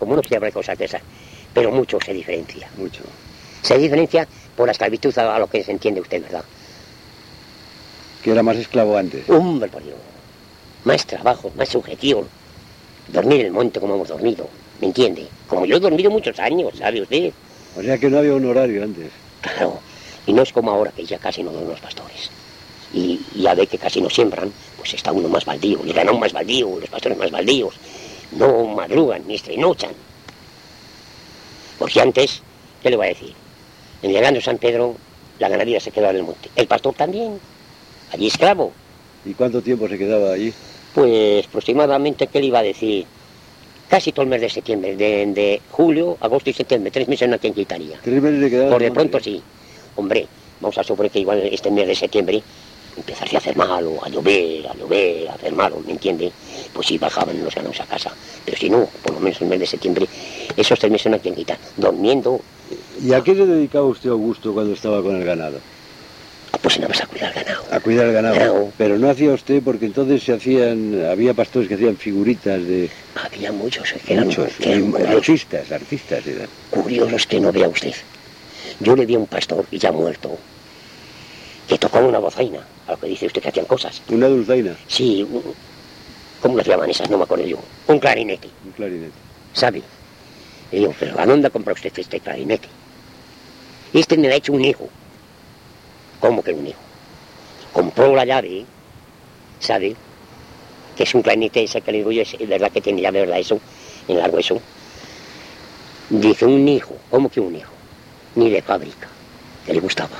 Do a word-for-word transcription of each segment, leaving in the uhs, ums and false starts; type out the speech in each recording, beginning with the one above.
como no quiere hablar cosas de esas, pero mucho se diferencia. Mucho. Se diferencia por la esclavitud a lo que se entiende usted, ¿verdad? Que era más esclavo antes. Hombre, por Dios. Más trabajo, más subjetivo. Dormir en el monte como hemos dormido, ¿me entiende? Como yo he dormido muchos años, ¿sabe usted? O sea que no había un horario antes. Claro, y no es como ahora que ya casi no ven los pastores. Y ya ve que casi no siembran, pues está uno más baldío, el ganado más baldío, los pastores más baldíos. No madrugan ni estrenochan. Porque antes, ¿qué le voy a decir? En llegando San Pedro, la ganadería se quedaba en el monte. El pastor también, allí esclavo. ¿Y cuánto tiempo se quedaba allí? Pues aproximadamente, ¿qué le iba a decir? Casi todo el mes de septiembre, de, de julio, agosto y septiembre, tres meses no aquí en Quintanilla. ¿Tres meses se quedaba? Por de pronto sí. Hombre, vamos a suponer que igual este mes de septiembre empezase a hacer malo, a llover, a llover, a hacer malo, ¿me entiende? Pues sí bajaban los ganados a casa. Pero si no, por lo menos el mes de septiembre, esos tres meses no aquí en Quintanilla, durmiendo. ¿Y a qué se dedicaba usted, Augusto, cuando estaba con el ganado? Pues nada más a cuidar el ganado. A cuidar el ganado. Ganado. Pero no hacía usted, porque entonces se hacían, había pastores que hacían figuritas de... Había muchos que eran, Muchos, que eran curiosos, artistas, artistas eran. curiosos que no vea usted. Yo le vi a un pastor, y ya muerto, que tocaba una bozaina, a lo que dice usted que hacían cosas. Una dulzaina, Sí, un- ¿cómo las llaman esas? No me acuerdo yo. Un clarinete, un clarinete. ¿sabe? Le digo, pero ¿a dónde compra usted este clarinete? Este me ha hecho un hijo. ¿Cómo que un hijo? Compró la llave, ¿sabe? Que es un clarinete ese que le digo yo, es verdad que tiene llave, ¿verdad? Eso, en largo eso. Dice, un hijo, ¿cómo que un hijo? Ni de fábrica, que le gustaba.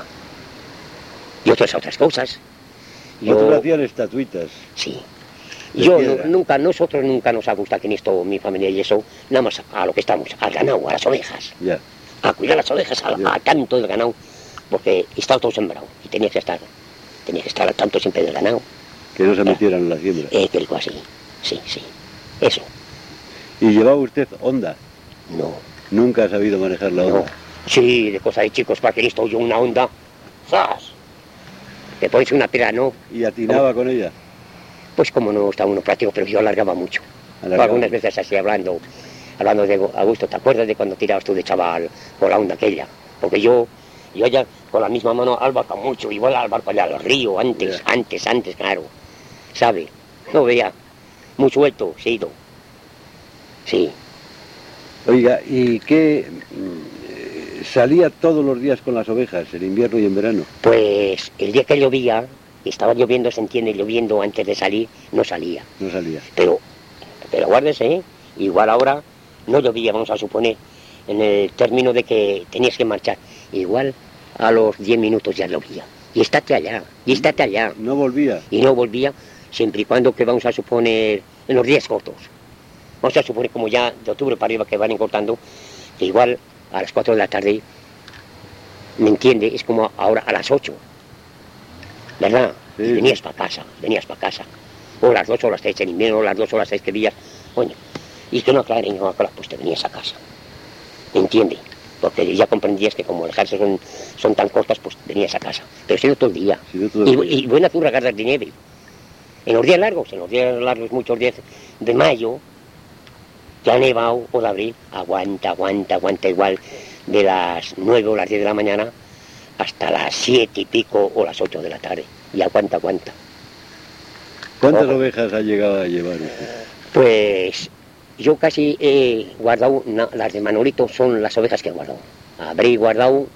Y otras otras cosas. Otros hacían estatuitas. Sí. De Yo piedra. no- nunca, nosotros nunca nos ha gustado que en esto, mi familia y eso, nada más a lo que estamos, al ganado, a las ovejas, Ya. a cuidar las ovejas, a, Ya. a tanto del ganado, porque estaba todo sembrado y tenía que estar, tenía que estar al tanto siempre del ganado, Que no se metieran en la siembra. eh, que algo así, sí, sí, eso, ¿Y llevaba usted onda? no, Nunca ha sabido manejar la no, onda. sí, de cosas de chicos, para que esto yo una onda, ¡zas! Te pones una piedra, no, ¿Y atinaba con ella? pues como no está uno práctico, pero yo alargaba mucho. Alargaba. Algunas veces así hablando, hablando de Augusto, ¿te acuerdas de cuando tirabas tú de chaval con la onda aquella? Porque yo, yo ya con la misma mano albarco mucho, igual albarco allá a los ríos, antes, Ya. antes, antes, claro. ¿Sabe? No veía, muy suelto, se ha ido. Sí, Oiga, ¿y qué? mm, ¿Salía todos los días con las ovejas, en invierno y en verano? pues el día que llovía, estaba lloviendo, se entiende, lloviendo antes de salir, no salía. No salía. Pero, pero guárdese, ¿eh? Igual ahora no llovía, vamos a suponer, en el término de que tenías que marchar. Igual a los diez minutos ya llovía. Y estate allá, y estate allá. No volvía. Y no volvía, siempre y cuando que vamos a suponer en los días cortos. Vamos a suponer como ya de octubre para arriba que van cortando, que igual a las cuatro de la tarde, ¿me entiende? Es como ahora a las ocho. ¿Verdad? Sí, Y sí. venías para casa, venías para casa. O las dos o las tres en invierno, o las dos o las seis que vías. Coño, y que no aclaren, no aclaren, pues te venías a casa. ¿Me entiende? Porque ya comprendías que como las casas son, son tan cortas, pues venías a casa. Pero si no todo el día. Si no todo el y, día. y buenas zurragardas de nieve. En los días largos, en los días largos, muchos días de mayo, que ha nevado, o de abril, aguanta, aguanta, aguanta igual de las nueve o las diez de la mañana hasta las siete y pico o las ocho de la tarde. Y aguanta, aguanta. ¿Cuántas Ojo. ovejas ha llegado a llevar usted? Pues yo casi he guardado, na- las de Manolito son las ovejas que he guardado. Habré guardado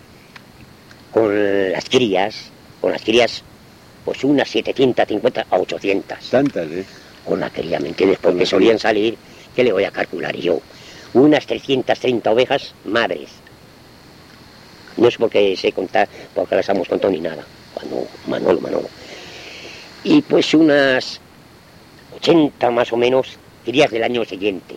con las crías, con las crías, pues unas setecientas cincuenta a ochocientas. Tantas, ¿eh? Con la cría, ¿me entiendes? Con Porque la solían cría. salir, ¿qué le voy a calcular yo? Unas trescientas treinta ovejas madres. No es porque sé contar, porque las hemos contado ni nada. Cuando Manolo, Manolo. Y pues unas ochenta más o menos crías del año siguiente.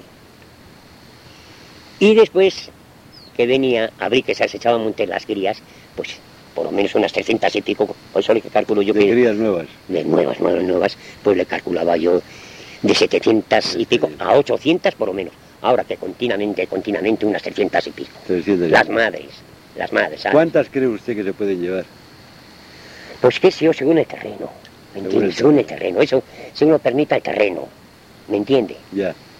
Y después que venía abril, que se echaban a montar las crías, pues por lo menos unas trescientas y pico, por eso le calculo yo De que crías nuevas. de nuevas, nuevas, nuevas, pues le calculaba yo de setecientas y pico a ochocientas por lo menos. Ahora que continuamente, continuamente unas trescientas y pico. trescientas. Las madres, las madres, ¿sabes? ¿Cuántas cree usted que se pueden llevar? Pues que sé yo, según el terreno, ¿me Según entiende? el Según el terreno, eso, según lo permita el terreno, ¿me entiende? Ya.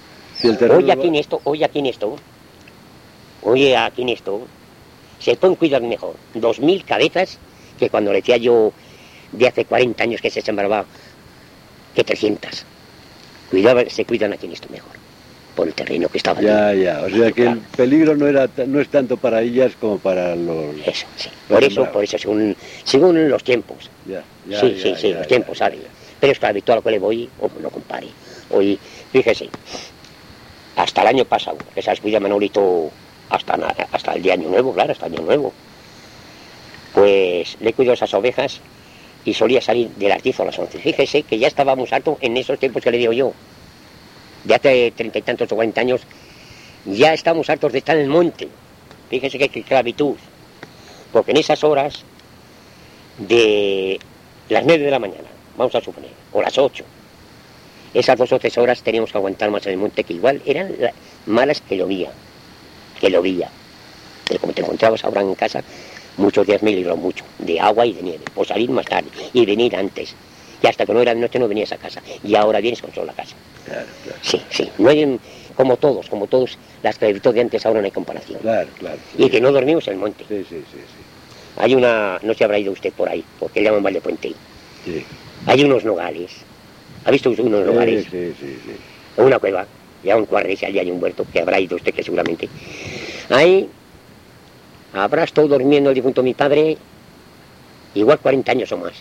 Si el terreno Hoy aquí va- en esto, hoy aquí en esto, hoy aquí en esto, se pueden cuidar mejor dos mil cabezas que cuando le decía yo de hace cuarenta años que se sembraba que trescientas. Cuidaba, se cuidan aquí en esto mejor, por el terreno que estaba Ya, allí. ya. O sea que el peligro no era ta- no es tanto para ellas como para los... Eso, sí. Por Los eso, sembrados. por eso, según, según los tiempos. Ya, ya, sí, ya, sí, sí, ya, los ya, tiempos, ya, ¿sabe? ya. Pero es que habitual a lo que le voy, oh, no compare. Hoy, fíjese, hasta el año pasado, que se cuida Manolito hasta, na- hasta el día Año Nuevo, claro, hasta Año Nuevo. Pues le cuido esas ovejas y solía salir de las diez a las once. Fíjese que ya estábamos hartos en esos tiempos que le digo yo. De hace treinta y tantos o cuarenta años, ya estamos hartos de estar en el monte. Fíjese que, que esclavitud. Porque en esas horas de las nueve de la mañana, vamos a suponer, o las ocho, esas dos o tres horas teníamos que aguantar más en el monte, que igual eran la- malas que llovía, que llovía. Pero como te encontrabas ahora en casa, muchos días me libró mucho, de agua y de nieve, por salir más tarde y venir antes. Y hasta que no era de noche no venías a casa. Y ahora vienes con sola casa. Claro, claro. Sí, sí. No hay, como todos, como todos, la esclavitud de antes ahora no hay comparación. Claro, claro. Y que no dormimos en el monte. Sí, sí, sí, sí. Hay una, no se habrá ido usted por ahí, porque le llaman Valdepuente. Sí. Hay unos nogales. ¿Ha visto usted unos nogales? Sí, sí, sí, sí. O una cueva, ya un cuarres, allí hay un huerto, que habrá ido usted que seguramente. Ahí habrá estado durmiendo el difunto mi padre, igual cuarenta años o más,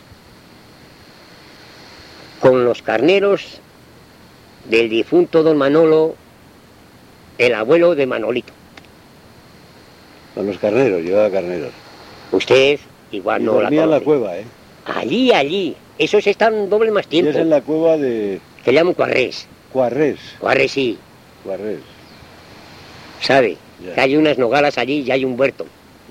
con los carneros del difunto don Manolo, el abuelo de Manolito. Con los carneros, llevaba carneros. Usted igual Y no la dormía en la conoce. cueva, ¿eh? Allí, allí. Esos están doble más Y tiempo. es en la cueva de Que llaman cuarres. Cuarrés. Cuarres sí, Cuarrés. ¿sabe? Ya. Que hay unas nogalas allí y hay un huerto.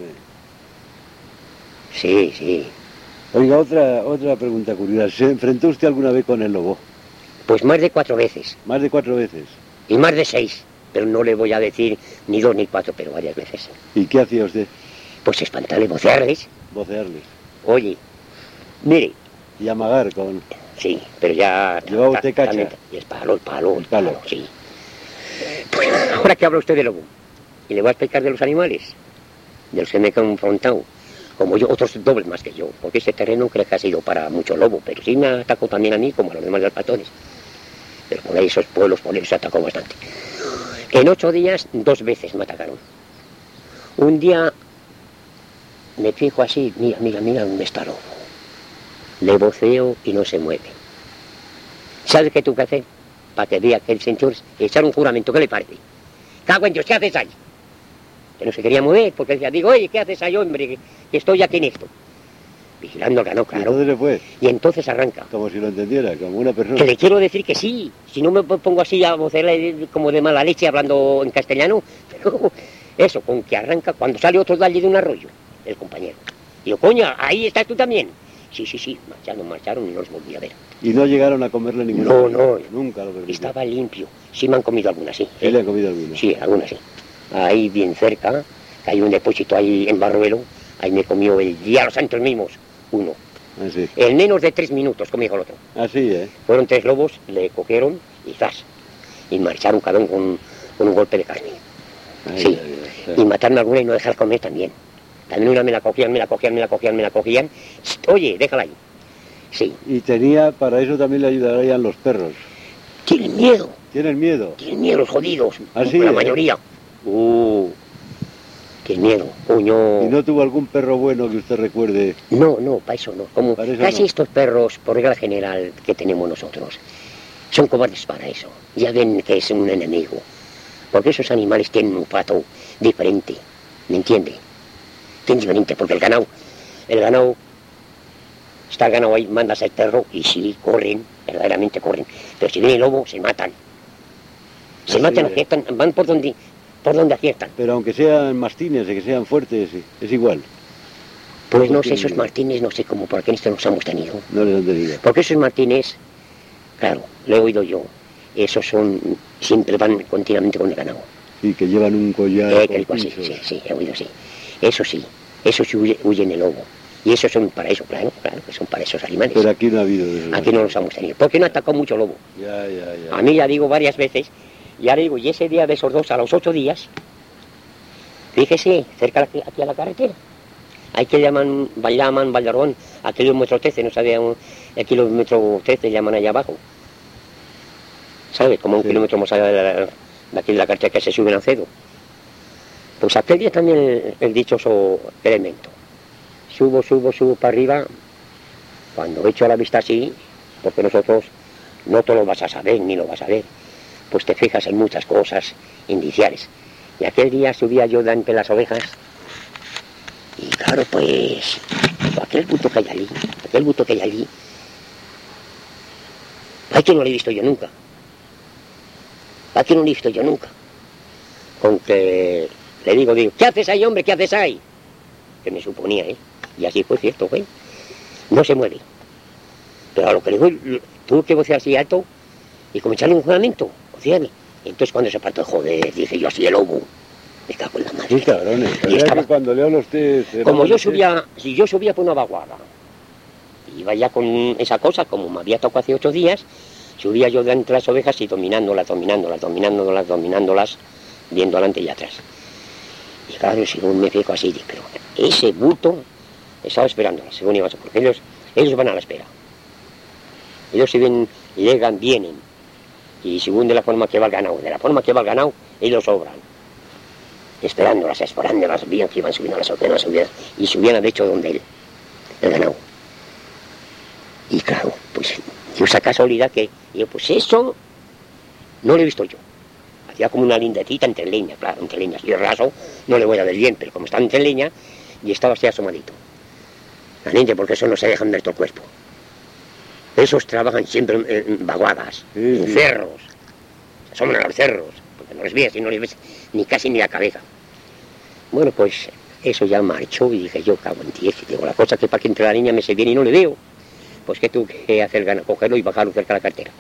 Sí. Sí, sí. Oiga, otra, otra pregunta curiosa. ¿Se enfrentó usted alguna vez con el lobo? Pues más de cuatro veces. Más de cuatro veces. Y más de seis. Pero no le voy a decir ni dos ni cuatro, pero varias veces. ¿Y qué hacía usted? Pues espantarle, vocearles. Vocearles. Oye, mire, Y amagar con... sí, pero ya... ¿Llevaba usted cacha? también- Y el palo, el palo, El palo. sí. Pues ahora que habla usted de lobo, y le voy a explicar de los animales, de los que me he confrontado, como yo, otros dobles más que yo, porque ese terreno creo que ha sido para mucho lobo, pero sí me atacó también a mí, como a los demás alpatones. Pero por ahí esos pueblos, por ahí se atacó bastante. En ocho días, dos veces me atacaron. Un día me fijo así, mira, mira, mira dónde está el lobo. Le voceo y no se mueve. ¿Sabes qué tuve que hacer? Para que vea que el señor echar un juramento, ¿qué le parece? Cago en Dios, ¿qué haces ahí? Que no se quería mover, porque decía, digo, oye, ¿qué haces ahí, hombre? Que, que estoy aquí en esto. Vigilando al ganado, Y claro. entonces se fue, Y entonces arranca. como si lo entendiera, como una persona. Que le quiero decir que sí, si no me pongo así a vocearle como de mala leche hablando en castellano, pero eso, con que arranca cuando sale otro de allí de un arroyo, el compañero. Digo, coño, ahí estás tú también. Sí, sí, sí, marcharon, marcharon y no los volví a ver. Y no llegaron a comerle ninguna. No, no. Nunca lo permitieron. Estaba limpio. Sí me han comido algunas, sí. Sí le han comido alguna. Sí, algunas sí. Ahí bien cerca, que hay un depósito ahí en Barruelo, ahí me comió el día los santos mismos, uno. Así. En menos de tres minutos comió el otro. Así, ¿eh? Fueron tres lobos, le cogieron y zas. Y marcharon cada uno con, con un golpe de carne. Ay, Sí. ay, ay, ay. Y matarme alguna y no dejar comer también. También una me la cogían, me la cogían, me la cogían, me la cogían. Oye, déjala ahí. Sí. Y tenía, para eso también le ayudarían los perros. Tienen miedo, ¿Tienen miedo? tienen miedo los jodidos. ¿Ah, sí, La eh? mayoría. Uh, tienen miedo, coño. ¿Y no tuvo algún perro bueno que usted recuerde? No, no, para eso no. Como Para eso casi no. estos perros, por regla general, que tenemos nosotros, son cobardes para eso. Ya ven que es un enemigo. Porque esos animales tienen un pato diferente. ¿Me entiende? Tienen diferente, porque el ganado, el ganado, está el ganado ahí, mandas al perro y sí, corren, verdaderamente corren. Pero si viene el lobo, se matan. Se Así matan, es. aciertan, van por donde, por donde aciertan. Pero aunque sean mastines y que sean fuertes, es igual. Pues no Porque- sé, esos martines, no sé cómo, por qué en esto nos hemos tenido. No les han tenido. Porque esos martines, claro, lo he oído yo, esos son, siempre van continuamente con el ganado. Sí, que llevan un collar Eh, con que así, pinchos. sí, sí, he oído sí. Eso sí, eso sí huye, huyen el lobo. Y esos son para eso, claro, claro, que son para esos animales. Pero aquí no ha habido de esos. Aquí no los hemos tenido. Porque no atacó mucho lobo. Ya, ya, ya. A mí ya digo varias veces, Y ahora digo, y ese día de esos dos, a los ocho días, fíjese, cerca aquí, aquí a la carretera, hay que llaman, llaman Valdarón, a kilómetro trece, no sabía, un, el kilómetro trece llaman allá abajo. ¿Sabes? Como un sí. kilómetro más allá de, la, de aquí de la carretera que se suben al cedo. Pues aquel día también el, el dichoso elemento. Subo, subo, subo para arriba, cuando echo la vista así, porque nosotros no te lo vas a saber, ni lo vas a ver, pues te fijas en muchas cosas indiciales. Y aquel día subía yo de entre las ovejas, y claro, pues, aquel buto que hay allí, aquel buto que hay allí, hay que no lo he visto yo nunca. Aquí no lo he visto yo nunca. Con que le digo, digo, ¿qué haces ahí, hombre? ¿Qué haces ahí? Que me suponía, ¿eh? Y así fue cierto, güey. No se mueve. Pero a lo que le digo, tuve que vocear así alto y como echarle un juramento, vocearle. Entonces cuando se partió, joder, dije yo así el lobo. Me cago en la madre. Sí, cabrones. Y estaba, que cuando leo los test... Como yo subía, si yo subía por una vaguada, iba ya con esa cosa, como me había tocado hace ocho días, subía yo de entre las ovejas y dominándolas, dominándolas, dominándolas, dominándolas, viendo adelante y atrás. Y claro, según me fijo así, pero ese bulto estaba esperándolas, según iba a ser, porque ellos, ellos van a la espera. Ellos si bien llegan, vienen, y según de la forma que va el ganado, de la forma que va el ganado, ellos sobran. Esperándolas, esperándolas, bien que iban subiendo las ovejas, subían, y subían de hecho donde él, el ganado. Y claro, pues dio esa casualidad que, yo pues eso no lo he visto yo. Hacía como una lindecita entre leña, claro, entre leña. Si es raso, no le voy a ver bien, pero como está entre leña, y estaba así asomadito. La niña, porque eso no se dejan ver todo el cuerpo. Esos trabajan siempre en, en vaguadas, sí, en sí. cerros. Se asoman a los cerros, porque no les ves y no les ves ni casi ni la cabeza. Bueno, pues eso ya marchó y dije yo, cago en diez. Digo, la cosa que para que entre la niña me se viene y no le veo. Pues que tuve que hacer ganas, cogerlo y bajarlo cerca de la cartera.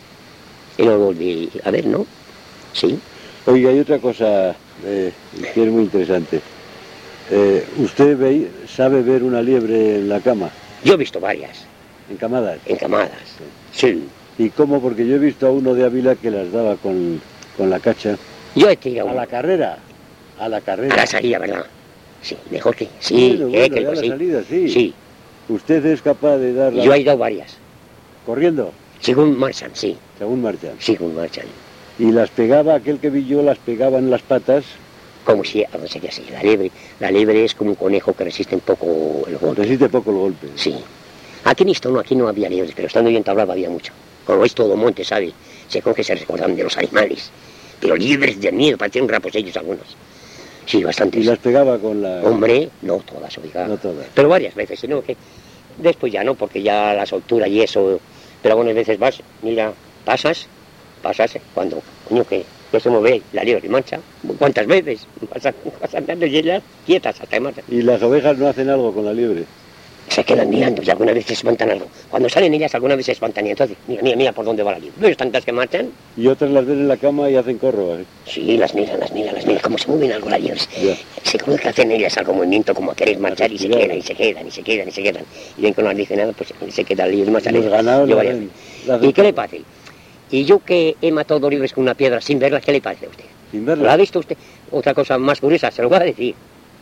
Y lo volví a ver, ¿no? Sí. Oiga, hay otra cosa eh, que es muy interesante. Eh, ¿Usted ve, sabe ver una liebre en la cama? Yo he visto varias. ¿Encamadas? Encamadas, sí. ¿Y cómo? Porque yo he visto a uno de Ávila que las daba con, con la cacha. Yo he tirado. ¿A la carrera? A la carrera. A la salida, ¿verdad? Sí, mejor que... Sí, bueno, eh, bueno, que ya la sí. salida, sí. Sí. ¿Usted es capaz de darla? Yo he ido varias. ¿Corriendo? Según marchan, sí. Según marchan. Según marchan. ¿Y las pegaba, aquel que vi yo, las pegaba en las patas? Como si, a ver, sería así, la liebre. La liebre es como un conejo que resiste un poco el golpe. Resiste poco el golpe. Sí. Aquí en esto no, aquí no había liebres, pero estando yo en Tablada había mucho. Como es todo monte, ¿sabe? Se coge, se recordan de los animales. Pero liebres de miedo, parecían raposellos algunos. Sí, bastante. ¿Y las pegaba con la...? Hombre, no todas, oiga. No todas. Pero varias veces, sino que después ya no, porque ya la soltura y eso. Pero algunas veces vas, mira, pasas, pasas, cuando, coño, que no se mueve la liebre y mancha. ¿Cuántas veces? Vas, vas andando y ellas quietas hasta que marchan. ¿Y las ovejas no hacen algo con la liebre? Se quedan mirando y algunas veces espantan algo. Cuando salen ellas algunas veces se espantan y entonces, mira, mira, mira por dónde va la liebre. ¿Ves tantas que marchan? Y otras las ven en la cama y hacen corro, ¿eh? Sí, las miran, las miran, las miran, como se mueven algo las liebres. Se cree que hacen ellas algo movimiento como a querer marchar y se quedan, y se quedan, y se quedan, y se quedan. Y ven que no les dice nada, pues se queda la liebre más los ganados yo la varias ven, veces. ¿Y qué le parece? Y yo que he matado dos liebres con una piedra sin verlas, ¿qué le parece a usted? ¿Sin verlas? ¿Lo ha visto usted? Otra cosa más curiosa, se lo voy a decir.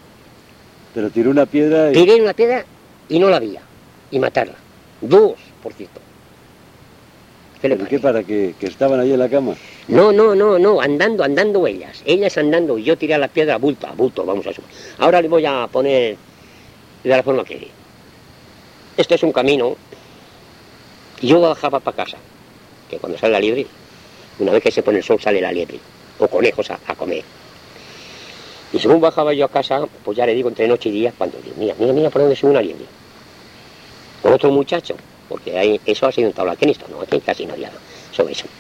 Pero tiró una piedra y... Tiré una piedra y no la había. Y matarla. Dos, por cierto. ¿Qué le ¿Por parece? qué? ¿Para que, que estaban ahí en la cama? No, no, no, no, andando, andando ellas. Ellas andando y yo tiré la piedra a bulto, a bulto, vamos a subir. Ahora le voy a poner de la forma que... Este es un camino. Y yo bajaba para casa. Que cuando sale la liebre, una vez que se pone el sol sale la liebre. O conejos a, a comer. Y según bajaba yo a casa, pues ya le digo entre noche y día, cuando digo, mira, mira, mira por dónde sube una liebre. Con otro muchacho, porque hay, eso ha sido un tabla. Aquí en esto no, aquí casi no había nada sobre eso.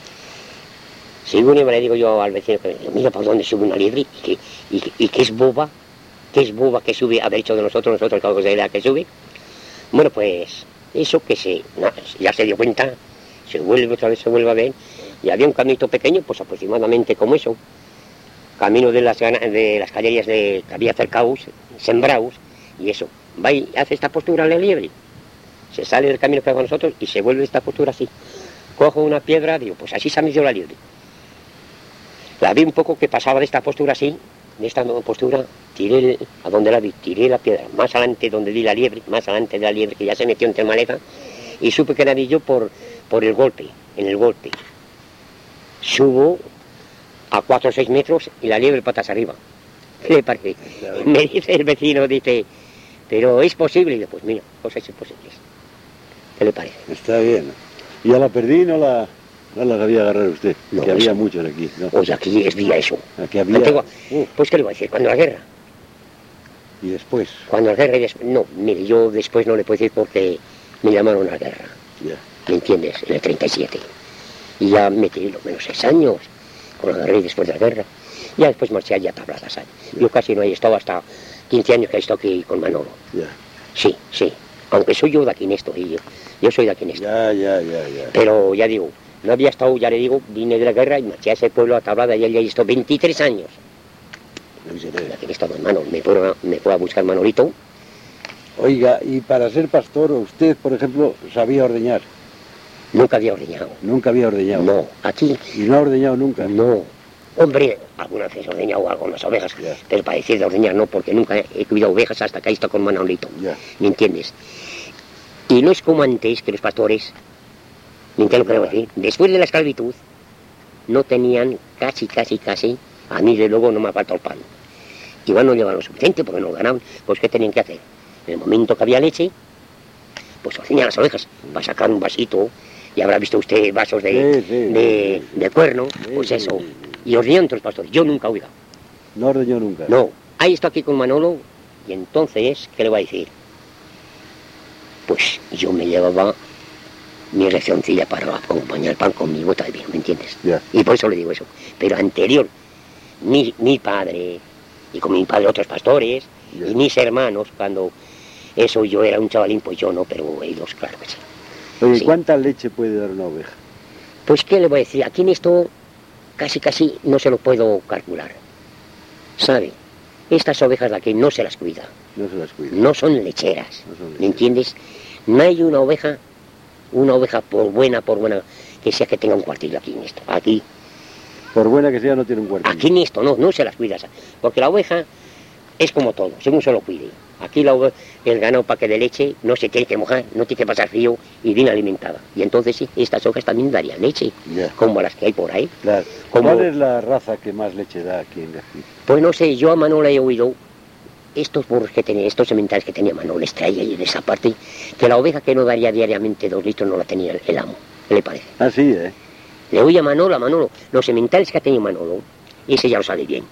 Si uno le digo yo al vecino que mira por dónde sube una liebre y que, y, que, y que es boba, que es boba que sube, haber hecho de nosotros, nosotros algo de la que sube. Bueno, pues eso que se, no, ya se dio cuenta, se vuelve otra vez, se vuelve a ver, y había un caminito pequeño, pues aproximadamente como eso, camino de las, de las callerías de, que había cercados, sembrados, y eso, va y hace esta postura en la liebre. Se sale del camino que hago nosotros y se vuelve esta postura así. Cojo una piedra, digo, pues así se ha metido la liebre. La vi un poco que pasaba de esta postura así, de esta postura, tiré el, a donde la vi, tiré la piedra, más adelante donde vi la liebre, más adelante de la liebre que ya se metió entre maleza, y supe que la vi yo por, por el golpe, en el golpe. Subo a cuatro o seis metros y la liebre patas arriba. ¿Qué le parece? Me dice el vecino, dice, pero es posible. Y yo, pues mira, cosas imposibles. ¿Qué le parece? Está bien. ¿Y a la perdí no la, no la sabía agarrar usted? No, que había eso. muchos aquí, ¿no? Oye, aquí es día eso. Aquí había... Antigua. Uf, Pues, ¿qué le voy a decir? Cuando la guerra. y después, Cuando la guerra y después... No, mire, yo después no le puedo decir porque me llamaron a la guerra. ya. ¿Me entiendes? En el treinta y siete. Y ya me tiré lo menos seis años con la guerra y después de la guerra. Ya después marché allá a Tabladas. ¿Sabes? Yo casi no he estado hasta quince años que he estado aquí con Manolo. Ya, Sí, sí. Aunque soy yo de aquí en esto, y yo, yo soy de aquí en esto. ya, ya, ya, ya. Pero ya digo, no había estado, ya le digo, vine de la guerra y marché a ese pueblo a Tablada y allí he estado veintitrés años. De aquí en esto, hermano, me fue, me fue a buscar Manolito. Oiga, y para ser pastor, usted, por ejemplo, sabía ordeñar. Nunca había ordeñado. Nunca había ordeñado. No, aquí Y no ha ordeñado nunca. no. Hombre, alguna vez he ordeñado algunas ovejas, Ya. pero para decir de ordeñar no, porque nunca he cuidado ovejas hasta que he estado con Manolito. Ya. ¿Me entiendes? Y no es como antes que los pastores, ¿me entiendes lo que debo decir? Después de la esclavitud, no tenían casi, casi, casi, a mí de luego no me ha faltado el pan. Igual no llevaban lo suficiente porque no lo ganaban, pues ¿qué tenían que hacer? En el momento que había leche, pues ordeñar las ovejas, para sacar un vasito, y habrá visto usted vasos de, Sí, sí, de, sí, sí. de cuerno, Sí, pues sí, eso. sí, sí. Y ordeñaban entre los pastores, yo nunca, oiga. No ordeñó nunca. No, ahí está aquí con Manolo, y entonces, ¿qué le voy a decir? Pues yo me llevaba mi racioncilla para acompañar el pan con mi bota de vino, ¿me entiendes? Ya. Y por eso le digo eso. Pero anterior, mi, mi padre, y con mi padre otros pastores, Ya. y mis hermanos, cuando eso yo era un chavalín, pues yo no, pero ellos, claro que sí. Oye, Sí. ¿cuánta leche puede dar una oveja? Pues, ¿qué le voy a decir? Aquí en esto casi, casi no se lo puedo calcular. ¿Sabe? Estas ovejas de aquí no se las cuida. No se las cuida. No son lecheras. No son lecheras. ¿Me entiendes? No hay una oveja, una oveja por buena, por buena, que sea que tenga un cuartillo aquí en esto. Aquí, Por buena que sea, no tiene un cuartillo. aquí en esto, no, no se las cuida. Porque la oveja es como todo, según se lo cuide. Aquí la ove- el ganado para que dé leche no se tiene que mojar, no tiene que pasar frío y bien alimentada. Y entonces sí, estas ovejas también darían leche, Ya. como las que hay por ahí. Claro. Como- ¿Cuál es la raza que más leche da aquí en García? Pues no sé, yo a Manolo he oído estos burros que tenía, estos sementales que tenía Manolo, les traía ahí en esa parte, que la oveja que no daría diariamente dos litros no la tenía el, el amo. ¿Qué le parece? Ah, sí, ¿eh? Le oí a Manolo, a Manolo, los sementales que ha tenido Manolo, ese ya lo sabe bien.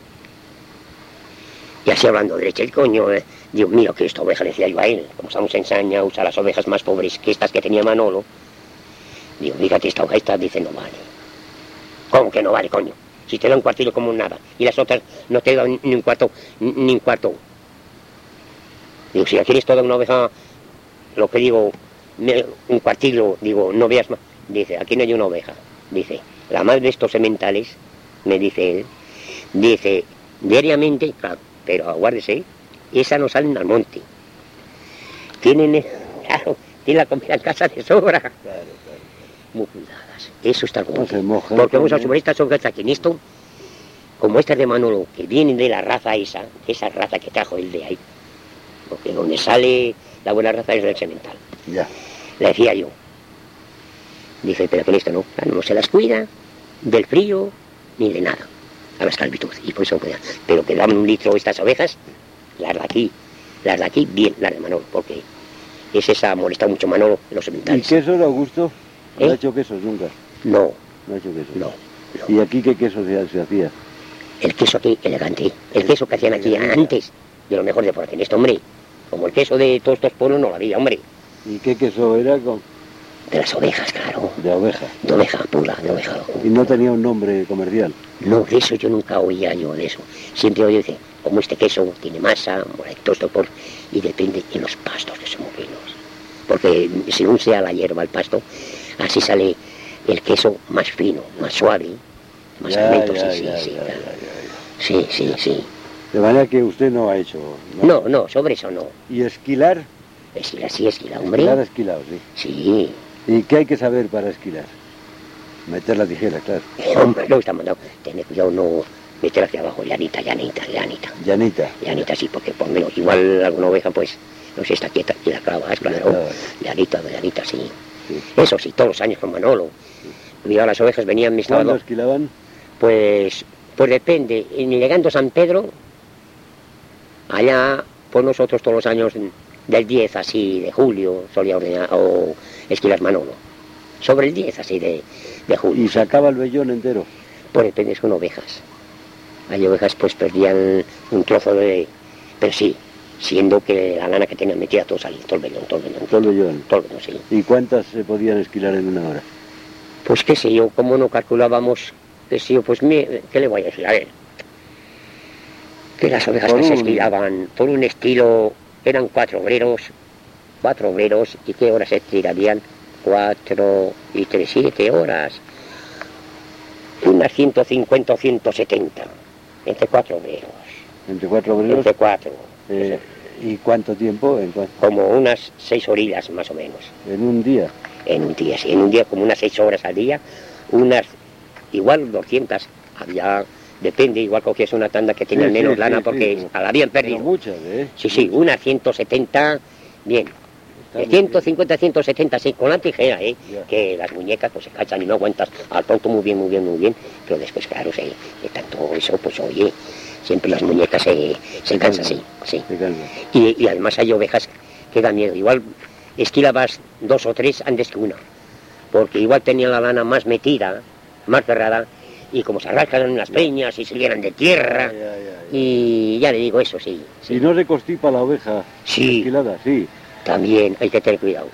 Y así hablando de leche, el coño, eh, digo, mira que esta oveja le decía yo a él, como estamos ensañados a las ovejas más pobres que estas que tenía Manolo, digo, fíjate, esta oveja esta dice no vale. ¿Cómo que no vale, coño? Si te da un cuartillo como nada, y las otras no te dan ni un cuarto, ni ni un cuarto. Digo, si aquí eres toda una oveja, lo que digo, me- un cuartillo, digo, no veas más. Dice, aquí no hay una oveja. Dice, la madre de estos sementales, me dice él, dice, diariamente, claro, pero aguárdese, esas no salen al monte. Tienen, eh, claro, tienen la comida en casa de sobra. Claro, claro. Muy cuidadas. Eso está como. No se mojan, Porque vamos a comen. sobre estas ovejas aquí en esto, como estas de Manolo, que vienen de la raza esa, esa raza que trajo él de ahí. Porque donde sale la buena raza es del semental. Ya. Le decía yo. Dice, pero con esto no, claro, no se las cuida del frío ni de nada, a la esclavitud. Y por eso cuidan. Pero que dan un litro estas ovejas, las de aquí, las de aquí, bien, las de Manolo, porque es esa, molesta mucho Manolo en los ¿Y sementales. quesos, Augusto? ¿No ¿Eh? ha hecho quesos nunca? No, No ha hecho quesos. no, no. ¿Y aquí qué queso se, se hacía? El queso aquí, elegante. El queso que hacían aquí antes, de lo mejor de por aquí en este, hombre. Como el queso de todos estos pueblos no lo había, hombre. ¿Y qué queso era? Con... De las ovejas, claro. De oveja. De oveja pura, de oveja. Y no tenía un nombre comercial. No, de eso yo nunca oía yo de eso. Siempre oía decir, como este queso tiene masa, todo esto por... Y depende de los pastos que son muy finos. Porque según sea la hierba, el pasto, así sale el queso más fino, más suave, más Ya, alimento, ya, sí, ya, sí, sí, ya, claro. ya, ya, Sí, sí, sí. ya. De manera que usted no ha hecho... No, no, sobre eso no. ¿Y esquilar? Esquila, sí, esquila, Esquilar, hombre. esquilado, sí. Sí. ¿Y qué hay que saber para esquilar? Meter la tijera, claro. Hombre, no está mandado. Tener cuidado, no meter hacia abajo, llanita, llanita, llanita. Llanita. Llanita, sí, porque por menos, igual alguna oveja, pues, no sé, está quieta y la clavas, claro. Llanita, llanita, sí. sí. Eso sí, todos los años con Manolo. Sí. Cuidado, las ovejas venían mis ¿Cuándo esquilaban? Pues, pues depende. En llegando a San Pedro, allá, por nosotros todos los años, del diez así, de julio, solía ordenar, o esquilar Manolo. Sobre el diez así de, de julio. ¿Y sacaba el vellón entero? Pues depende, son ovejas. Hay ovejas pues perdían un trozo de... Pero sí, siendo que la lana que tenían metida todo salía, todo el vellón, todo el vellón. Todo el vellón. Todo el vellón, sí. ¿Y cuántas se podían esquilar en una hora? Pues qué sé yo, como no calculábamos, qué sé yo, pues me, ¿qué le voy a decir? A ver, que las ovejas que un... se esquilaban por un estilo, eran cuatro obreros, cuatro obreros, ¿y qué horas se tirarían? Cuatro y tres, siete horas. Unas ciento cincuenta o ciento setenta, entre cuatro obreros. ¿Entre cuatro obreros? Entre cuatro. Eh, ¿Y cuánto tiempo? ¿En cuánto? Como unas seis orillas más o menos. ¿En un día? En un día, sí, en un día como unas seis horas al día, unas, igual doscientas, había, depende, igual cogías una tanda que tenía sí, menos sí, lana sí, porque sí, la habían perdido. Pero muchas, ¿eh? Sí, sí, unas ciento setenta, bien. De ciento cincuenta, ciento setenta, sí, con la tijera, ¿eh? Yeah. Que las muñecas pues se cachan y no aguantas al pronto muy bien, muy bien, muy bien, pero después, claro, se, de tanto eso, pues oye, siempre las muñecas se, se, se cansan, sí, sí. Y, y además hay ovejas que dan miedo, igual esquilabas dos o tres antes que una, porque igual tenía la lana más metida, más cerrada, y como se arrancan en las peñas y se llenan de tierra, yeah, yeah, yeah, yeah. Y ya le digo eso, sí. sí. ¿Y no se constipa la oveja sí. esquilada? Sí. También hay que tener cuidado.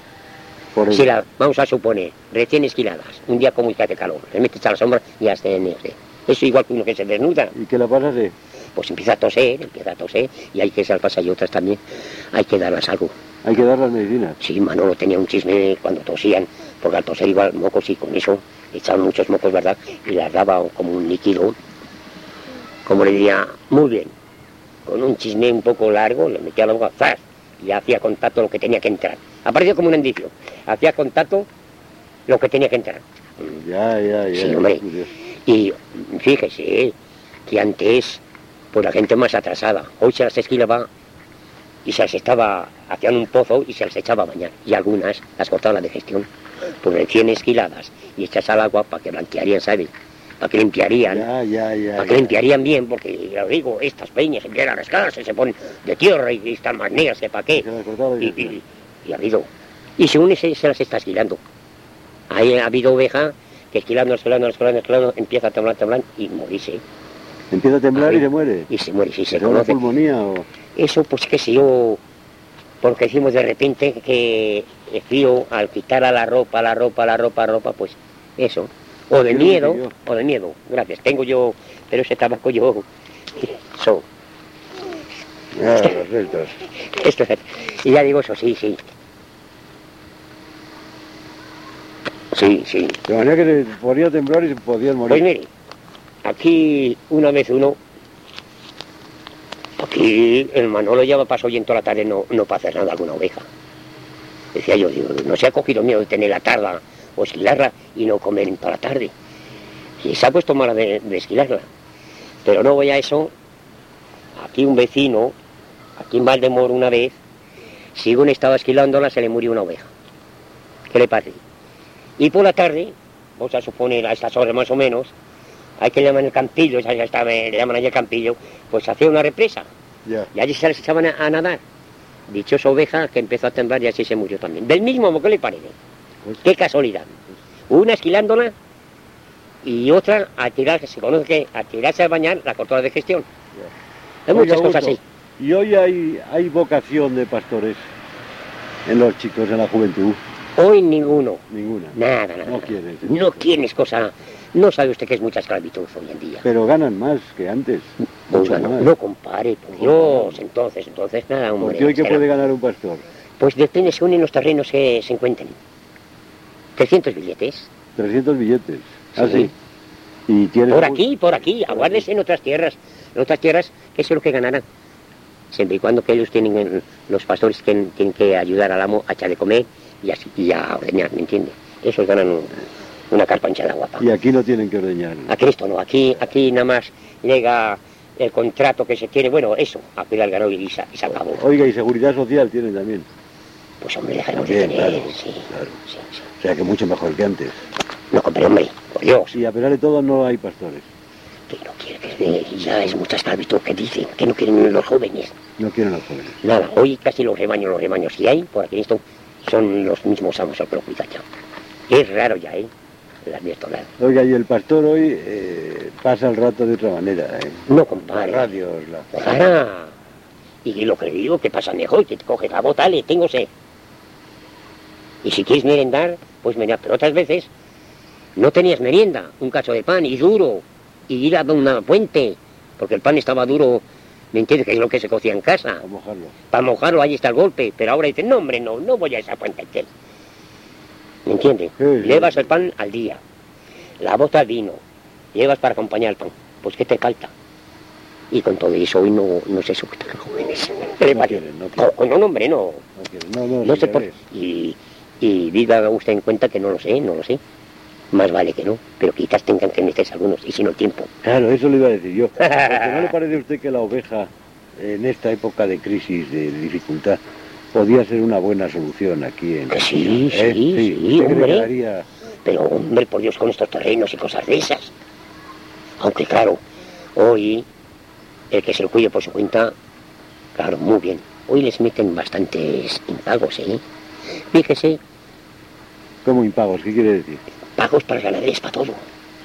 Por si la, vamos a suponer, recién esquiladas, un día como que hace calor, le metes a la sombra y hasta en ese. Eso igual que uno que se desnuda. ¿Y qué la pasa así? Pues empieza a toser, empieza a toser, y hay que salvarse y otras también, hay que darlas algo. ¿Hay que dar las medicinas? Sí, Manolo tenía un chisme cuando tosían, porque al toser igual mocos y con eso echaban muchos mocos, ¿verdad? Y las daba como un líquido, como le diría, muy bien, con un chisme un poco largo, le metía la boca, ¡zas! Y hacía contacto lo que tenía que entrar. Apareció como un indicio. Hacía contacto lo que tenía que entrar. Ya, ya, ya. Sí, hombre. Y fíjese que antes, pues la gente más atrasada. Hoy se las esquilaba y se las estaba, hacían un pozo y se las echaba a bañar. Y algunas las cortaban la digestión. Pues recién esquiladas y echas al agua para que blanquearían, ¿sabes? Para que limpiarían, ya, ya, ya, para que ya. limpiarían bien, porque ya digo, estas peñas empiezan a rascarse, se ponen de tierra y, y están más negras, ¿para qué? Y, y, y, y ha habido. Y según ese se las está esquilando. Ahí ha habido oveja que esquilando, esquilando, esquilando, esquilando, empieza a temblar, temblar y morirse. ¿Empieza a temblar y se muere? Y se muere, sí, se conoce. ¿Una pulmonía o...? Eso, pues qué sé yo, porque decimos de repente que el frío, al quitar a la ropa, la ropa, la ropa, la ropa, pues eso. O de miedo, o de miedo, gracias. Tengo yo, pero ese tabaco yo... So. Ah, perfecto. Esto es... Y ya digo eso, sí, sí. Sí, sí. De manera que se podía temblar y se podían morir. Pues mire, aquí una vez uno... Aquí el Manolo ya pasó y en toda la tarde no, no para hacer nada alguna oveja. Decía yo, digo, no se ha cogido miedo de tener la tarda o esquilarla y no comer en toda la tarde. Y se ha puesto mala de, de esquilarla. Pero no voy a eso. Aquí un vecino, aquí en Valdemoro una vez, según estaba esquilándola, se le murió una oveja. ¿Qué le parece? Y por la tarde, vamos a suponer a estas horas más o menos, hay que llamar el campillo, ya está, le llaman allí el campillo, pues hacía una represa. Yeah. Y allí se les echaban a, a nadar. Dichosa oveja que empezó a temblar y así se murió también. Del mismo, ¿qué le parece? Pues, qué casualidad. Una esquilándola y otra a tirar, que se conoce que a tirarse a bañar la cortó la digestión. Yeah. Hay Oiga, muchas cosas así. Y hoy hay, hay vocación de pastores en los chicos, en la juventud. Hoy ninguno. Ninguna. Nada, nada. No quieres. No quieres cosa. No sabe usted que es mucha esclavitud hoy en día. Pero ganan más que antes. Oiga, no, no compare, por Dios. Entonces, entonces nada, hombre. ¿Por qué hoy qué puede ganar un pastor? Pues depende según en los terrenos que se encuentren. trescientos billetes. trescientos billetes. Ah, sí. sí. ¿Y tienes por aquí, por aquí. Aguárdese en otras tierras. En otras tierras, ¿qué es lo que ganarán? Siempre y cuando que ellos tienen, los pastores tienen, tienen que ayudar al amo a echar de comer y, así, y a ordeñar, ¿me entiende? Esos ganan un, una carpancha de agua. Pa. Y aquí no tienen que ordeñar. Aquí esto no, aquí, aquí nada más llega el contrato que se tiene, bueno, eso, a cuidar el ganado y, se- y se acabó. Oiga, y seguridad social tienen también. Pues hombre, dejaremos de Bien, tener, claro, sí, claro. sí, sí. O sea que mucho mejor que antes. No, hombre, hombre, por Dios. Y a pesar de todo no hay pastores. Que no quiere que ya es mucha esclavitud que dicen, que no quieren los jóvenes. No quieren los jóvenes. Nada, hoy casi los rebaños, los rebaños que hay, por aquí en esto, son los mismos amos los que lo cuidan ya. Es raro ya, ¿eh? Las de estos lados. Oiga, y el pastor hoy eh, pasa el rato de otra manera. ¿eh? No, Las compadre. radios, la... Ojalá. Y lo que le digo, que pasa mejor, que te coges la bota, le tengo sed. Y si quieres merendar, pues merendar. Pero otras veces no tenías merienda, un cacho de pan y duro, y ir a una fuente, porque el pan estaba duro, ¿me entiendes? Que es lo que se cocía en casa. a mojarlo. Para mojarlo, ahí está el golpe. Pero ahora dicen, no, hombre, no, no voy a esa fuente. ¿Qué? ¿Me entiendes? Sí, sí. Llevas el pan al día, la bota al vino, llevas para acompañar el pan. Pues, ¿qué te falta? Y con todo eso hoy no, no se sueltan los jóvenes. No quieren, no quieren. No, no, hombre, no. No, quieren. no, no, No sí sé que por ves. y, y diga usted en cuenta que no lo sé, no lo sé. Más vale que no, pero quizás tengan que meterse algunos, y si no el tiempo. Claro, eso le iba a decir yo. Porque ¿no le parece a usted que la oveja, en esta época de crisis, de dificultad, podía ser una buena solución aquí en Que sí, Castilla? sí, sí, ¿Usted cree que hombre. daría- Pero, hombre, por Dios, con estos terrenos y cosas de esas. Aunque, claro, hoy, el que se lo cuide por su cuenta, claro, muy bien. Hoy les meten bastantes impagos, ¿eh? Fíjese, ¿Cómo impagos? ¿Qué quiere decir? pagos para ganaderías, para todo.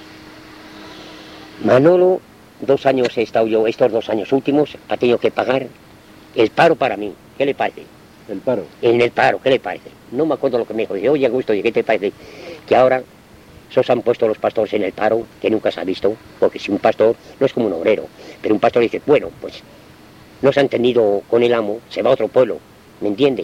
Manolo, dos años he estado yo, estos dos años últimos, ha tenido que pagar el paro para mí. ¿Qué le parece? El paro. En el paro, ¿qué le parece? No me acuerdo lo que me dijo. Dice, oye, Augusto, ¿y qué te parece? Que ahora se os han puesto los pastores en el paro, que nunca se ha visto, porque si un pastor no es como un obrero, pero un pastor dice, bueno, pues no se ha entendido con el amo, se va a otro pueblo, ¿me entiende?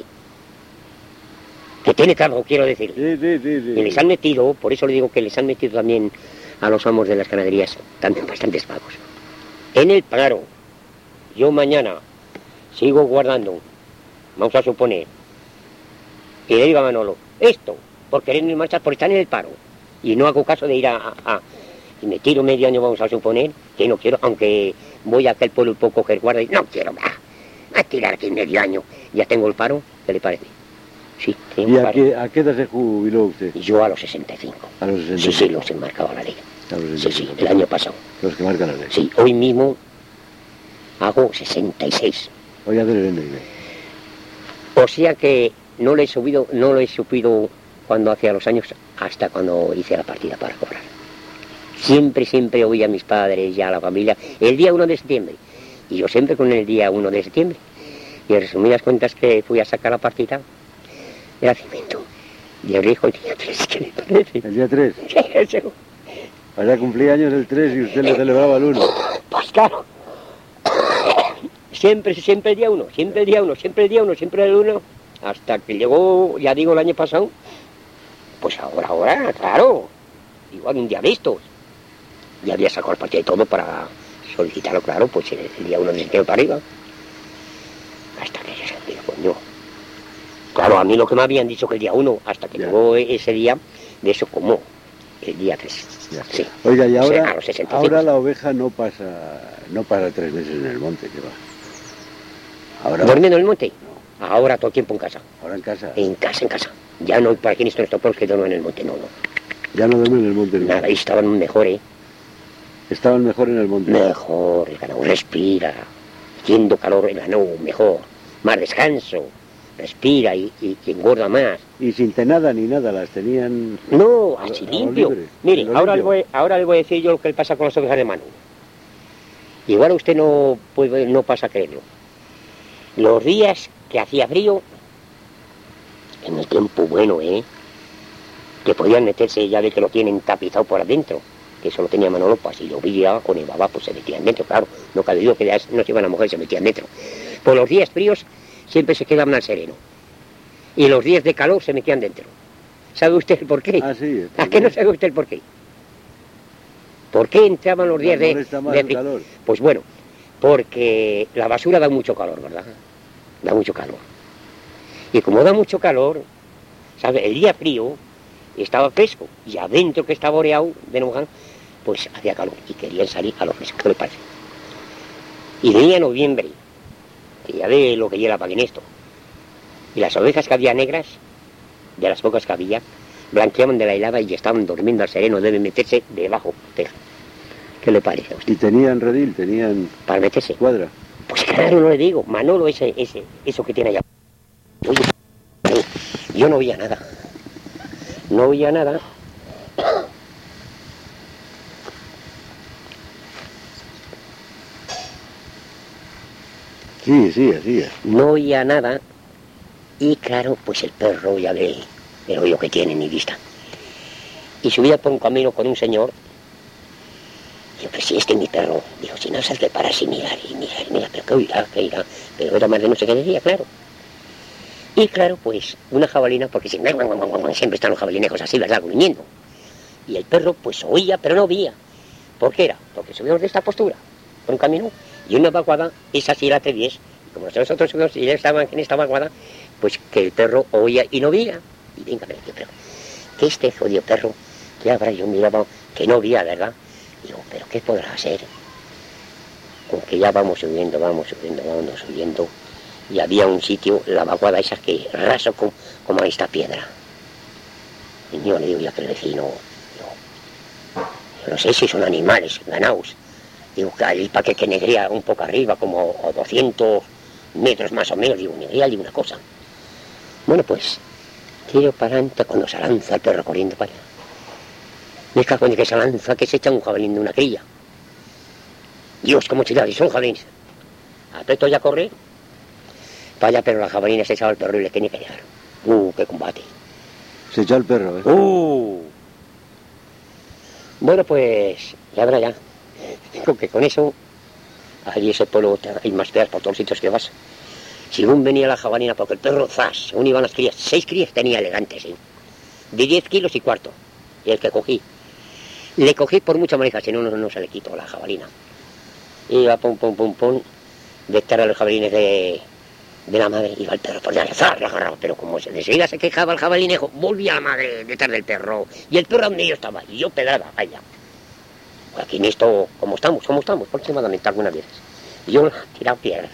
Que tiene trabajo, quiero decir. Sí, sí, sí, sí. Y les han metido, por eso le digo que les han metido también a los amos de las ganaderías también bastantes pagos. En el paro, yo mañana sigo guardando, vamos a suponer, y le digo a Manolo, esto, por querer ir marchar, por estar en el paro, y no hago caso de ir a, a- a- y me tiro medio año, vamos a suponer, que no quiero, aunque voy a aquel pueblo un poco que guarda, y no quiero, va, a tirar aquí medio año, ya tengo el paro, ¿qué le parece? Sí, tengo ¿Y el a paro. qué, a qué edad se jubiló usted? Y yo a los sesenta y cinco. A los sesenta y Sí, sí, cinco. los he marcado la ley. A los Sí, sesenta y sí, cinco. el año pasado. Los que marcan la ley. Sí, hoy mismo hago sesenta y seis. Voy a hacer el N I B. O sea que no lo he subido, no lo he subido cuando hacía los años, hasta cuando hice la partida para cobrar. Siempre, siempre oí a mis padres y a la familia el día uno de septiembre. Y yo siempre con el día uno de septiembre. Y en resumidas cuentas que fui a sacar la partida de nacimiento. Y el hijo el día tres, ¿qué le parece? El día tres. Eso. Allá cumplía años el tres y usted lo celebraba el uno. Pues claro. Siempre, siempre el día uno, siempre el día uno, siempre el día uno, siempre el uno. Hasta que llegó, ya digo, el año pasado. Pues ahora, ahora, claro. Igual un día de estos. Ya había sacado el partido y todo para solicitarlo, claro, pues el, el día uno de septiembre para arriba. Hasta que ya se coño. Claro, a mí lo que me habían dicho que el día uno, hasta que Ya. llegó ese día, de eso como el día tres. Ya. Sí. Oiga, y Sí, a ahora, los sesenta y cinco. ahora la oveja no pasa, no pasa tres meses en el monte, ¿qué va? Ahora, ¿Durmiendo en el monte? Ahora todo el tiempo en casa. ahora en casa. En casa, en casa. Ya no, para aquí en estos pueblos que duermen en el monte, no, no. Ya no duermen en el monte. nunca. Nada, ahí estaban mejor, ¿eh? Estaban mejor en el monte. Mejor, el ganado respira, haciendo calor el ganado, mejor, más descanso, respira y, y, y engorda más. Y sin tenada ni nada, las tenían... No, A- así a lo limpio. libre, Mire, a lo ahora le, limpio. voy, ahora le voy a decir yo lo que le pasa con las ovejas de mano. Igual usted no puede, no pasa a creerlo. Los días que hacía frío, en el tiempo bueno, ¿eh? Que podían meterse, ya ve que lo tienen tapizado por adentro, que eso lo tenía Manolo, pues si llovía o nevaba, pues se metían dentro, claro, no cabe duda que ya no se iban a mojar, se metían dentro. Por los días fríos siempre se quedaban al sereno, y los días de calor se metían dentro. ¿Sabe usted el por qué? Ah, sí. ¿A qué no sabe usted el por qué? ¿Por qué entraban los días ¿Les de, molesta más de el frío? calor? Pues bueno, porque la basura da mucho calor, ¿verdad? Da mucho calor. Y como da mucho calor, ¿sabe? El día frío, estaba fresco, y adentro que estaba oreado de mojado, pues hacía calor, y querían salir a lo fresco, ¿qué me parece? Y venía noviembre, que ya ve lo que llega para en esto, y las ovejas que había negras, de las pocas que había, blanqueaban de la helada y estaban durmiendo al sereno, deben meterse debajo, teja. ¿Qué le parece a usted? ¿Y tenían redil? ¿Tenían Para meterse? cuadra? Pues claro, no le digo, Manolo, ese, ese, eso que tiene allá. Oye, yo no oía nada. No oía nada. Sí, sí, así es. No oía nada. Y claro, pues el perro ya ve el oído que tiene ni vista. Y subía por un camino con un señor. Digo, pues si este es mi perro. Digo, si no se hace parar y mirar, y mirar, y mirar, pero qué oirá, qué irá. Pero era más de no sé qué decía, claro. Y claro, pues una jabalina, porque siempre, siempre están los jabalinejos así, ¿verdad? Gruñendo. Y el perro pues oía, pero no veía. ¿Por qué era? Porque subimos de esta postura, por un camino, y una vaguada, esa sí la atrevies. Y como nosotros subimos y ya estaban en esta vaguada, pues que el perro oía y no veía. Y venga, pero, pero que este jodido perro, que habrá yo miraba, que no veía, ¿verdad? Digo, pero ¿qué podrá hacer? Con que ya vamos subiendo, vamos subiendo, vamos subiendo. Y había un sitio, la vaguada esa que raso como, como a esta piedra. Y yo le digo ya que el vecino, digo, yo no sé si son animales, ganaos. Digo, que ahí para que, que negría un poco arriba, como a doscientos metros más o menos, digo, negría allí una cosa. Bueno, pues, tiro para adelante cuando se lanza el perro corriendo para allá. Me cago en que se lanza, que se echa un jabalín de una cría. Dios, cómo chillar, y son jabalines. Aprieto ya a correr. Para allá, pero la jabalina se echaba el perro y le tenía que llegar. ¡Uh, qué combate! Se echó el perro, ¿eh? ¡Uh! Bueno, pues, ya verá ya. Digo que con eso, allí ese pueblo hay más feas por todos los sitios que vas. Según venía la jabalina, porque el perro, zas, según iban las crías, seis crías tenía elegantes, ¿sí? De diez kilos y cuarto, y el que cogí. Le cogí por mucha maneja, si no, no, no se le quitó la jabalina. Iba pum, pum, pum, pum, detrás de los jabalines de... de la madre, iba el perro por allá, ¡zas! La agarraba, pero como se enseguida se quejaba el jabalinejo, volvía la madre detrás del perro, y el perro donde yo estaba, y yo pedrada, allá. Pues aquí en esto, como estamos, como estamos, aproximadamente algunas veces. Y yo tiraba piedras.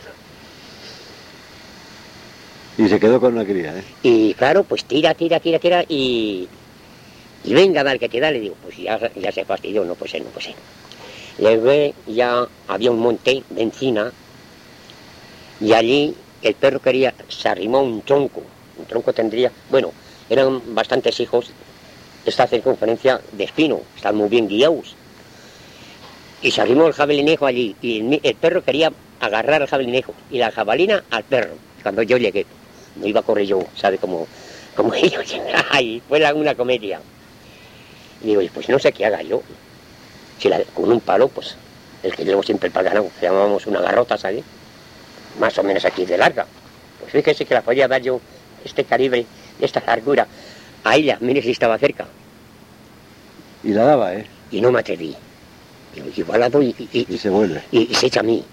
Y se quedó con una cría, ¿eh? Y claro, pues tira, tira, tira, tira, y... y venga, dale, que te da, le digo, pues ya, ya se fastidió, no puede ser, no puede ser. Luego ya había un monte de encina, y allí el perro quería, se arrimó un tronco, un tronco tendría, bueno, eran bastantes hijos, esta circunferencia de espino, están muy bien guiados. Y se arrimó el jabalinejo allí, y el, el perro quería agarrar al jabalinejo, y la jabalina al perro. Cuando yo llegué, no iba a correr yo, ¿sabe? Como, como ellos, ay, fue la, una comedia. Y digo, pues no sé qué haga yo. Si la, con un palo, pues, el que llevo siempre para el ganado, que llamábamos una garrota, ¿sabe? Más o menos aquí de larga. Pues fíjese que la podía dar yo, este calibre, esta largura, a ella, mire si estaba cerca. Y la daba, ¿eh? Y no me atreví. Digo, igual la doy y, y, Y se vuelve. y, y se echa a mí.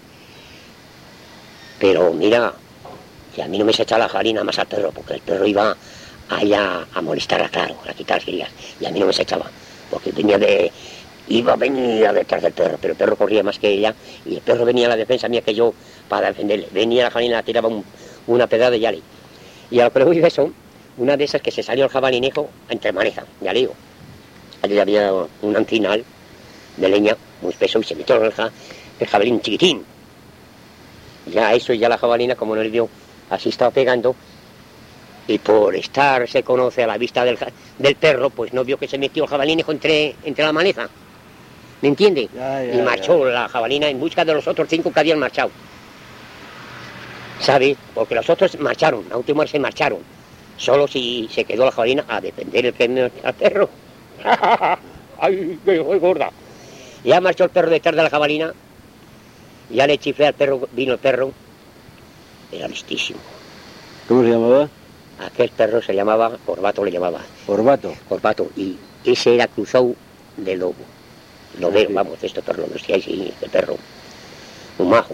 Pero mira, que a mí no me se echa la jabalina más al perro, porque el perro iba allá a molestarla, claro, a quitar las crías. Y a mí no me se echaba, porque venía de... iba, venía detrás del perro, pero el perro corría más que ella, y el perro venía a la defensa mía que yo para defenderle. Venía la jabalina, tiraba un, una pedrada de yale. Y a lo que le voy de eso, una de esas que se salió el jabalinejo entre maneja, ya le digo. Allí había un ancinal de leña muy espeso y se metió el, ja, el jabalín chiquitín. Ya eso, ya la jabalina, como no le dio, así estaba pegando, y por estar, se conoce a la vista del, del perro, pues no vio que se metió el jabalinejo entre, entre la maleza. ¿Me entiende? Ya, ya, y marchó ya. la jabalina en busca de los otros cinco que habían marchado. ¿Sabe? Porque los otros marcharon, a último se marcharon. Solo si se quedó la jabalina a defender el que al perro. ¡Ay, qué gorda! Ya marchó el perro detrás de la jabalina. Ya le chiflé al perro, vino el perro. Era listísimo. ¿Cómo se llamaba? Aquel perro se llamaba, Corbato le llamaba. Corbato. Corbato. Y ese era cruzado de lobo. Lobero, Sí. vamos, estos perros, los que hay, sí, este perro. Un majo.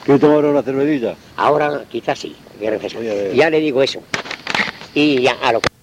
¿Quiere tomar una cervecilla? Ahora quizás sí, que Voy a ver. ya le digo eso. Y ya a lo que...